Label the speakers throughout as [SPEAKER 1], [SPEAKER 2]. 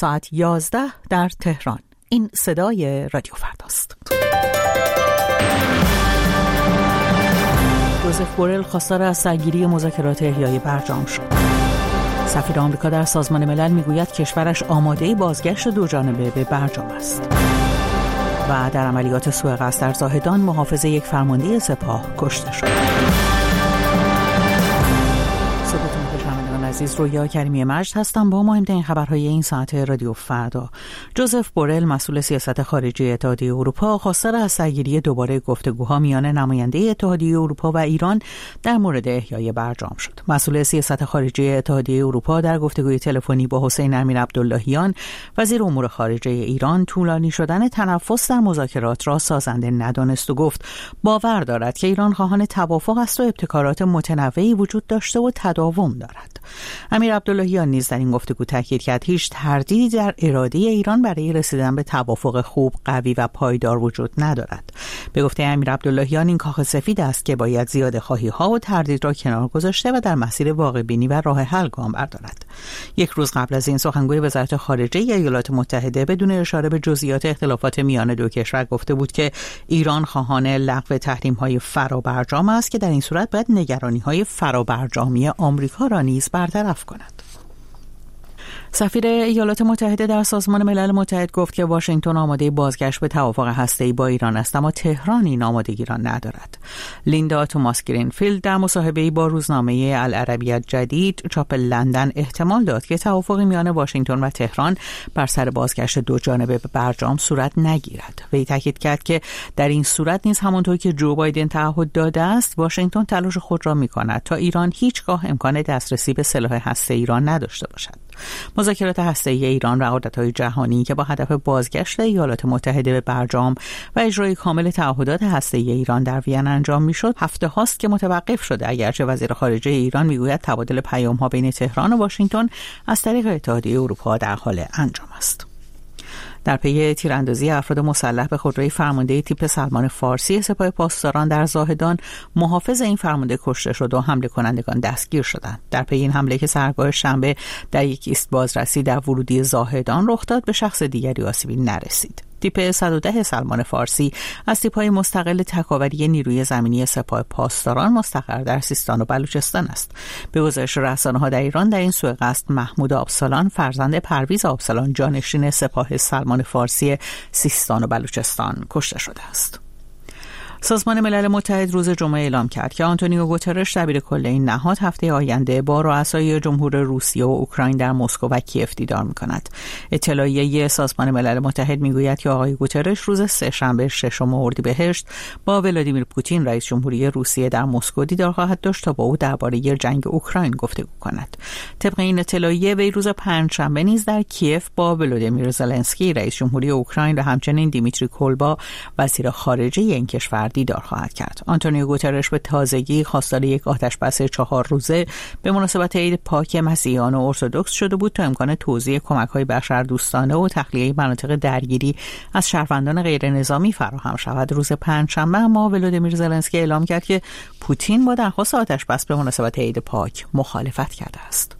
[SPEAKER 1] ساعت 11 در تهران. این صدای رادیو فرداست. جوزف بورل خواستار از سرگیری مذاکرات احیای برجام شد. سفیر آمریکا در سازمان ملل میگوید کشورش آماده بازگشت دوجانبه به برجام است. و در عملیات سوء قصد در زاهدان محافظ یک فرمانده سپاه کشته شد. عزیز، رویا کریمی مجد هستم با مهمترین خبرهای این ساعت رادیو فردا. جوزف بورل مسئول سیاست خارجی اتحادیه اروپا خواستار از سرگیری دوباره گفتگوها میان نماینده اتحادیه اروپا و ایران در مورد احیای برجام شد. مسئول سیاست خارجی اتحادیه اروپا در گفتگوی تلفنی با حسین امیرعبداللهیان وزیر امور خارجه ایران طولانی شدن تنفس در مذاکرات را سازنده ندانست و گفت باور دارد که ایران خواهان توافق است و ابتکارات متنوعی وجود داشته و تداوم دارد. امیرعبداللهیان نیز در این گفتگو تاکید کرد هیچ تردیدی در اراده ایران برای رسیدن به توافق خوب، قوی و پایدار وجود ندارد. به گفته امیرعبداللهیان این کاخ سفید است که باید زیادخواهی‌ها و تردید را کنار گذاشته و در مسیر واقع‌بینی و راه حل گام بردارد. یک روز قبل از این سخنگوی وزارت خارجه ایالات متحده بدون اشاره به جزئیات اختلافات میان دو کشور گفته بود که ایران خواهان لغو تحریم‌های فرابرجام است که در این صورت باید نگرانی‌های فرابرجامی آمریکا را نیز برطرف کند. سفیر ایالات متحده در سازمان ملل متحد گفت که واشنگتن آماده بازگشت به توافق هسته‌ای با ایران است، اما تهران این آمادگی را ندارد. لیندا توماس گرینفیلد در مصاحبه‌ای با روزنامه العربیه جدید چاپ لندن احتمال داد که توافقی میان واشنگتن و تهران بر سر بازگشت دوجانبه به برجام صورت نگیرد. وی تاکید کرد که در این صورت نیز همانطور که جو بایدن تعهد داده است، واشنگتن تلاش خود را می‌کند تا ایران هیچگاه امکان دسترسی به سلاح هسته‌ای را نداشته باشد. مذاکرات هسته‌ای ایران و قراردادهای جهانی که با هدف بازگشت ایالات متحده به برجام و اجرای کامل تعهدات هسته‌ای ایران در وین انجام میشد هفته هاست که متوقف شده، اگرچه وزیر خارجه ایران میگوید تبادل پیام‌ها بین تهران و واشنگتن از طریق اتحادیه اروپا در حال انجام است. در پی تیراندازی افراد مسلح به خودروی فرمانده تیپ سلمان فارسی سپاه پاسداران در زاهدان، محافظ این فرمانده کشته شد و حمله کنندگان دستگیر شدند. در پی این حمله که سرگاه شنبه در یک ایست بازرسی در ورودی زاهدان رخ داد، به شخص دیگری آسیبی نرسید. تیپ 110 سلمان فارسی از تیپ‌های مستقل تکاوری نیروی زمینی سپاه پاسداران مستقر در سیستان و بلوچستان است. به گزارش رسانه‌ها در ایران، در این سوء قصد محمود آبسالان فرزند پرویز آبسالان جانشین سپاه سلمان فارسی سیستان و بلوچستان کشته شده است. سازمان ملل متحد روز جمعه اعلام کرد که آنتونیو گوترش دبیرکل این نهاد هفته آینده با رؤسای جمهور روسیه و اوکراین در مسکو و کیف دیدار می‌کند. اطلاعیه سازمان ملل متحد می‌گوید که آقای گوترش روز سه‌شنبه 6 اردیبهشت با ولادیمیر پوتین رئیس جمهوری روسیه در مسکو دیدار خواهد داشت تا با او درباره جنگ اوکراین گفتگو کند. طبق این اطلاعیه وی روز پنجشنبه نیز در کیف با ولادیمیر زلنسکی رئیس جمهوری اوکراین و همچنین دیمیتری کولبا وزیر خارجه این کشور دیدار خواهد کرد. آنتونیو گوترش به تازگی خواستار یک آتشبس 4 روزه به مناسبت عید پاک مسیحیان ارتدوکس شده بود تا امکان توزیع کمک‌های بشردوستانه و تخلیه مناطق درگیری از شهروندان غیر نظامی فراهم شود. روز پنجشنبه اما ولادیمیر زلنسکی اعلام کرد که پوتین با درخواست آتشبس به مناسبت عید پاک مخالفت کرده است.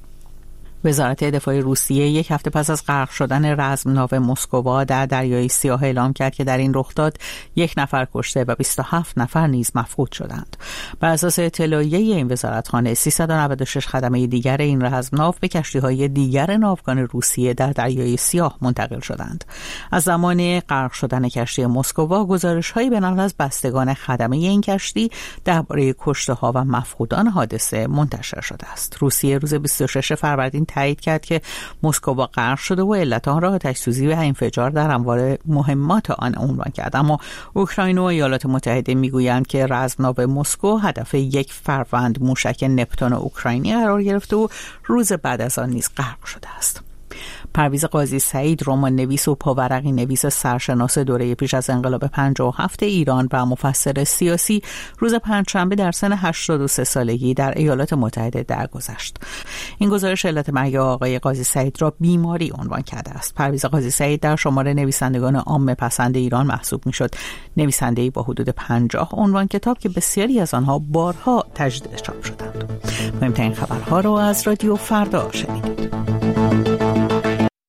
[SPEAKER 1] وزارت دفاع روسیه یک هفته پس از غرق شدن رزمناو مسکووا در دریای سیاه اعلام کرد که در این رخداد 1 نفر کشته و 27 نفر نیز مفقود شدند. بر اساس اطلاعیه این وزارتخانه 396 خدمه دیگر این رزمناو به کشتی‌های دیگر ناوگان روسیه در دریای سیاه منتقل شدند. از زمان غرق شدن کشتی مسکووا گزارش‌هایی به نقل از بستگان خدمه این کشتی درباره کشته‌ها و مفقودان حادثه منتشر شده است. روسیه روز 26 فروردین تایید کرد که مسکو غرق شده و علت آن را آتش‌سوزی و انفجار در انبار مهمات آن عنوان کرد، اما اوکراین و ایالات متحده میگویند که رزمناو مسکو هدف یک فروند موشک نپتون اوکراینی قرار گرفته و روز بعد از آن نیز غرق شده است. پرویز قاضی سعید، رمان نویس و پاورقی نویس سرشناس دوره پیش از انقلاب 57 ایران و مفسر سیاسی، روز پنجشنبه در سن 83 سالگی در ایالات متحده درگذشت. این گزارش علت مرگ آقای قاضی سعید را بیماری عنوان کرده است. پرویز قاضی سعید در شمار نویسندگان عامه پسند ایران محسوب میشد. نویسنده‌ای با حدود 50 عنوان کتاب که بسیاری از آنها بارها تجدید چاپ شدند. مهمترین خبرها را از رادیو فردا شنیدید.